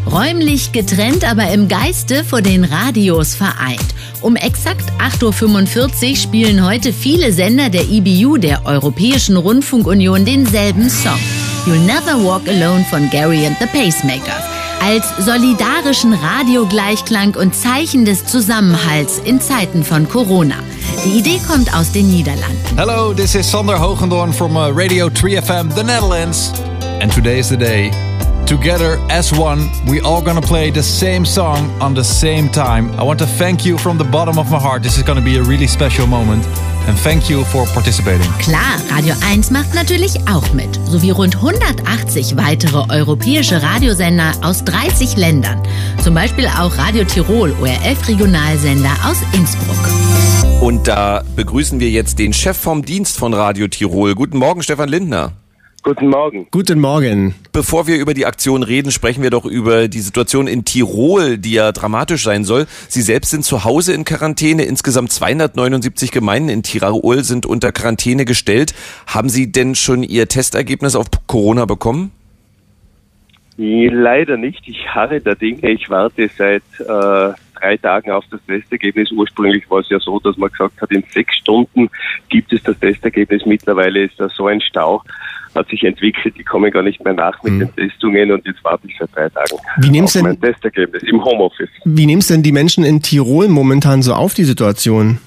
Räumlich getrennt, aber im Geiste vor den Radios vereint. Um exakt 8.45 Uhr spielen heute viele Sender der EBU, der Europäischen Rundfunkunion, denselben Song. You'll Never Walk Alone von Gary and the Pacemakers. Als solidarischen Radiogleichklang und Zeichen des Zusammenhalts in Zeiten von Corona. Die Idee kommt aus den Niederlanden. Hello, this is Sander Hogendoorn from Radio 3FM, the Netherlands. And today is the day. Together as one, we all gonna play the same song on the same time. I want to thank you from the bottom of my heart. This is gonna be a really special moment. And thank you for participating. Klar, Radio 1 macht natürlich auch mit. Sowie rund 180 weitere europäische Radiosender aus 30 Ländern. Zum Beispiel auch Radio Tirol, ORF-Regionalsender aus Innsbruck. Und da begrüßen wir jetzt den Chef vom Dienst von Radio Tirol. Guten Morgen, Stefan Lindner. Guten Morgen. Guten Morgen. Bevor wir über die Aktion reden, sprechen wir doch über die Situation in Tirol, die ja dramatisch sein soll. Sie selbst sind zu Hause in Quarantäne. Insgesamt 279 Gemeinden in Tirol sind unter Quarantäne gestellt. Haben Sie denn schon Ihr Testergebnis auf Corona bekommen? Leider nicht. Ich harre der Dinge. Ich warte seit 3 Tagen auf das Testergebnis. Ursprünglich war es ja so, dass man gesagt hat, in 6 Stunden gibt es das Testergebnis. Mittlerweile ist da so ein Stau, hat sich entwickelt. Die kommen gar nicht mehr nach mit den Testungen und jetzt warte ich seit 3 Tagen auf mein Testergebnis im Homeoffice. Wie nehmen es denn die Menschen in Tirol momentan so auf, die Situation?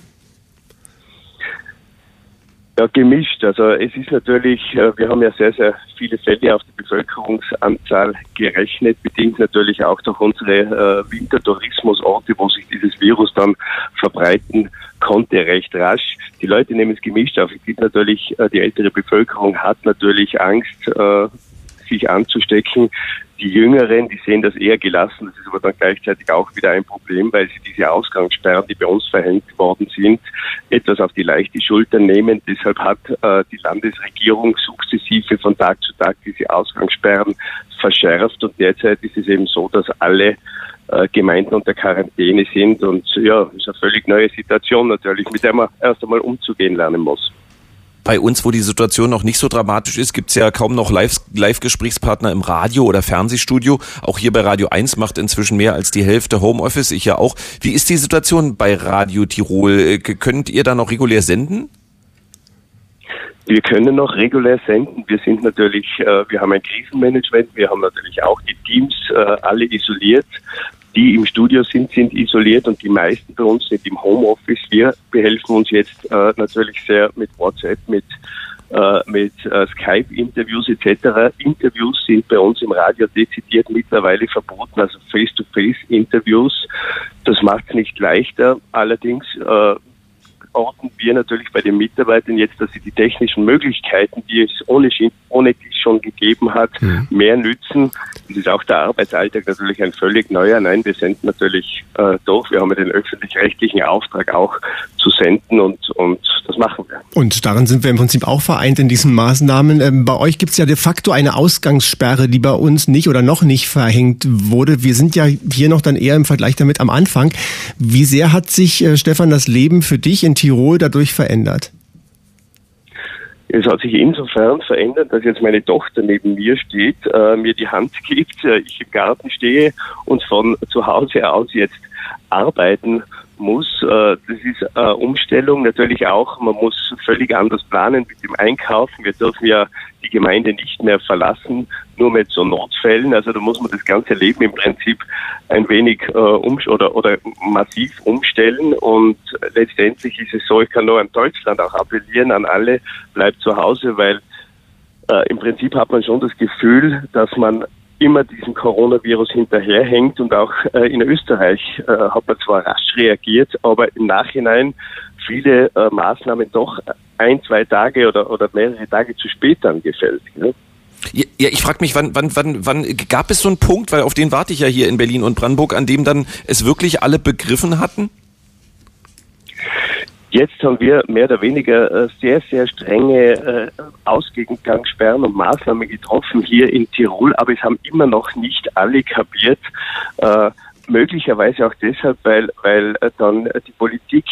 Ja, gemischt. Also es ist natürlich, wir haben ja sehr, sehr viele Fälle auf die Bevölkerungsanzahl gerechnet, bedingt natürlich auch durch unsere Wintertourismusorte, wo sich dieses Virus dann verbreiten konnte, recht rasch. Die Leute nehmen es gemischt auf. Es gibt natürlich, die ältere Bevölkerung hat natürlich Angst, sich anzustecken. Die Jüngeren, die sehen das eher gelassen. Das ist aber dann gleichzeitig auch wieder ein Problem, weil sie diese Ausgangssperren, die bei uns verhängt worden sind, etwas auf die leichte Schulter nehmen. Deshalb hat die Landesregierung sukzessive von Tag zu Tag diese Ausgangssperren verschärft. Und derzeit ist es eben so, dass alle Gemeinden unter Quarantäne sind. Und ja, das ist eine völlig neue Situation natürlich, mit der man erst einmal umzugehen lernen muss. Bei uns, wo die Situation noch nicht so dramatisch ist, gibt's ja kaum noch Live-Gesprächspartner im Radio- oder Fernsehstudio. Auch hier bei Radio 1 macht inzwischen mehr als die Hälfte Homeoffice, ich ja auch. Wie ist die Situation bei Radio Tirol? Könnt ihr da noch regulär senden? Wir können noch regulär senden. Wir sind natürlich, wir haben ein Krisenmanagement, wir haben natürlich auch die Teams alle isoliert. Die im Studio sind isoliert und die meisten bei uns sind im Homeoffice. Wir behelfen uns jetzt natürlich sehr mit WhatsApp, mit Skype-Interviews etc. Interviews sind bei uns im Radio dezidiert mittlerweile verboten, also Face-to-Face-Interviews. Das macht es nicht leichter. Allerdings orten wir natürlich bei den Mitarbeitern jetzt, dass sie die technischen Möglichkeiten, die es ohnehin schon gegeben hat, mehr nützen. Das ist auch der Arbeitsalltag natürlich ein völlig neuer. Nein, wir senden natürlich durch. Wir haben ja den öffentlich-rechtlichen Auftrag auch zu senden und das machen wir. Und darin sind wir im Prinzip auch vereint in diesen Maßnahmen. Bei euch gibt es ja de facto eine Ausgangssperre, die bei uns nicht oder noch nicht verhängt wurde. Wir sind ja hier noch dann eher im Vergleich damit am Anfang. Wie sehr hat sich, Stefan, das Leben für dich in Tirol dadurch verändert? Es hat sich insofern verändert, dass jetzt meine Tochter neben mir steht, mir die Hand gibt, ich im Garten stehe und von zu Hause aus jetzt arbeiten muss. Das ist eine Umstellung natürlich auch. Man muss völlig anders planen mit dem Einkaufen. Wir dürfen ja die Gemeinde nicht mehr verlassen, nur mit so Notfällen. Also da muss man das ganze Leben im Prinzip ein wenig oder massiv umstellen. Und letztendlich ist es so, ich kann nur an Deutschland auch appellieren, an alle, bleibt zu Hause, weil im Prinzip hat man schon das Gefühl, dass man immer diesem Coronavirus hinterherhängt und auch in Österreich hat man zwar rasch reagiert, aber im Nachhinein viele Maßnahmen doch 1-2 Tage oder mehrere Tage zu spät angefällt. Ne? Ja, ich frage mich, wann gab es so einen Punkt, weil auf den warte ich ja hier in Berlin und Brandenburg, an dem dann es wirklich alle begriffen hatten? Jetzt haben wir mehr oder weniger sehr, sehr strenge Ausgangssperren und Maßnahmen getroffen hier in Tirol, aber es haben immer noch nicht alle kapiert. Möglicherweise auch deshalb, weil dann die Politik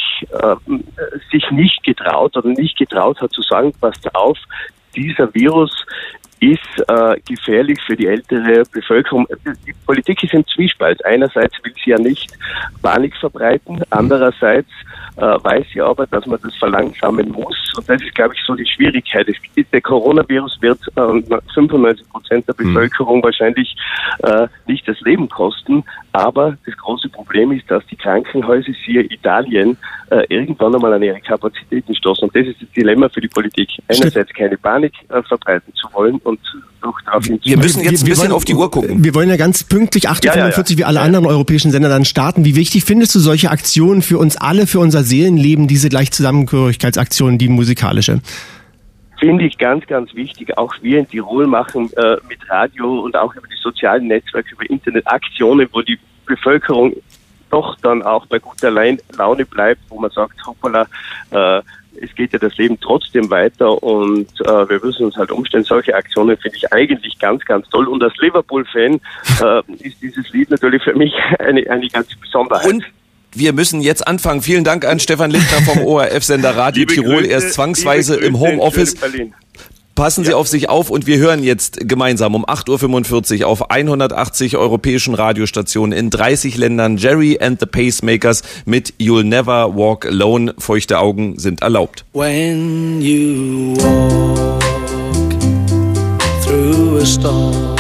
sich nicht getraut hat zu sagen, passt auf, dieser Virus ist gefährlich für die ältere Bevölkerung. Die Politik ist im Zwiespalt. Einerseits will sie ja nicht Panik verbreiten, andererseits weiß sie aber, dass man das verlangsamen muss. Und das ist, glaube ich, so die Schwierigkeit. Der Coronavirus wird 95% der Bevölkerung wahrscheinlich nicht das Leben kosten. Aber das große Problem ist, dass die Krankenhäuser, siehe Italien, irgendwann einmal an ihre Kapazitäten stoßen. Und das ist das Dilemma für die Politik. Einerseits keine Panik verbreiten zu wollen und auch darauf hinzuweisen. Wir müssen jetzt ein bisschen auf die Uhr gucken. Wir wollen ja ganz pünktlich 8.45 Uhr wie alle anderen europäischen Sender dann starten. Wie wichtig findest du solche Aktionen für uns alle, für unser Seelenleben, diese Gleichzusammengehörigkeitsaktionen, die musikalische? Finde ich ganz, ganz wichtig. Auch wir in Tirol machen mit Radio und auch über die sozialen Netzwerke, über Internet Aktionen, wo die Bevölkerung doch dann auch bei guter Laune bleibt, wo man sagt, hoppala, es geht ja das Leben trotzdem weiter und wir müssen uns halt umstellen. Solche Aktionen finde ich eigentlich ganz, ganz toll. Und als Liverpool-Fan ist dieses Lied natürlich für mich eine ganze Besonderheit. Und wir müssen jetzt anfangen. Vielen Dank an Stefan Lindner vom ORF-Sender Radio Tirol. Er ist zwangsweise im Homeoffice. Passen Sie auf sich auf und wir hören jetzt gemeinsam um 8.45 Uhr auf 180 europäischen Radiostationen in 30 Ländern Jerry and the Pacemakers mit You'll Never Walk Alone. Feuchte Augen sind erlaubt. When you walk through a storm,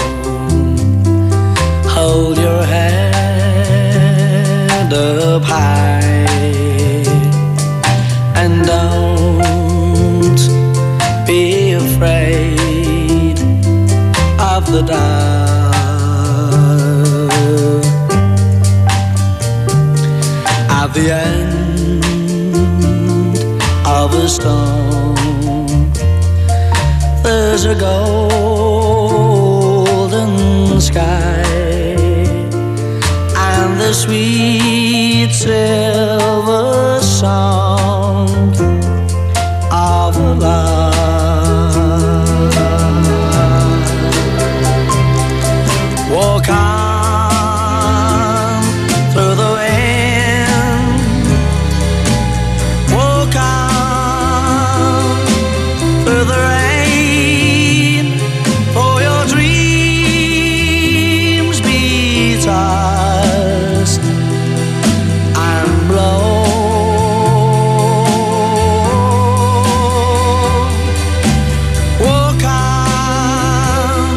hold your head up high and don't be afraid of the dark. At the end of a storm, there's a golden sky and the sweet silver song of love. Walk on through the wind, walk on through the rain, for your dreams be tossed and blown. Walk on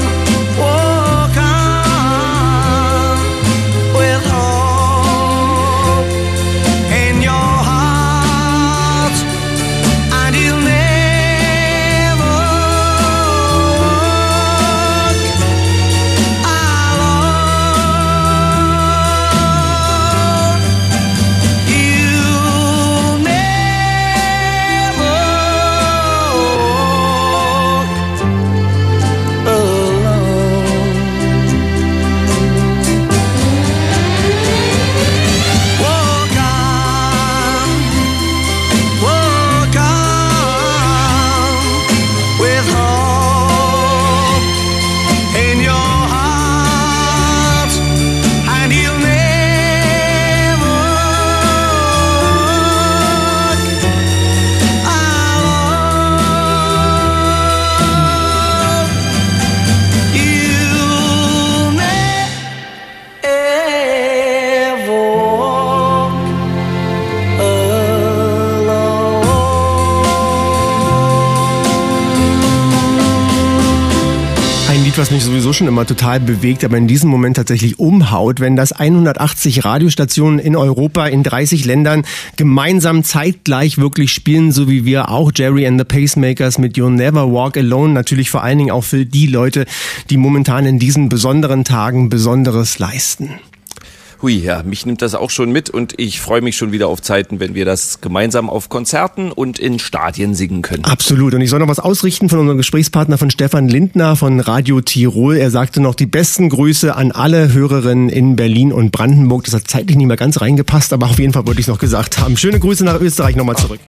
with hope in your heart, and you'll never walk alone. You'll never walk alone. Walk on with hope in your heart, and you'll never walk alone. You'll never walk Ein Lied, was mich sowieso schon immer total bewegt, aber in diesem Moment tatsächlich umhaut, wenn das 180 Radiostationen in Europa in 30 Ländern gemeinsam zeitgleich wirklich spielen, so wie wir auch Jerry and the Pacemakers mit You'll Never Walk Alone, natürlich vor allen Dingen auch für die Leute, die momentan in diesen besonderen Tagen Besonderes leisten. Hui, ja, mich nimmt das auch schon mit und ich freue mich schon wieder auf Zeiten, wenn wir das gemeinsam auf Konzerten und in Stadien singen können. Absolut. Und ich soll noch was ausrichten von unserem Gesprächspartner von Stefan Lindner von Radio Tirol. Er sagte noch die besten Grüße an alle Hörerinnen in Berlin und Brandenburg. Das hat zeitlich nicht mehr ganz reingepasst, aber auf jeden Fall wollte ich es noch gesagt haben. Schöne Grüße nach Österreich nochmal zurück.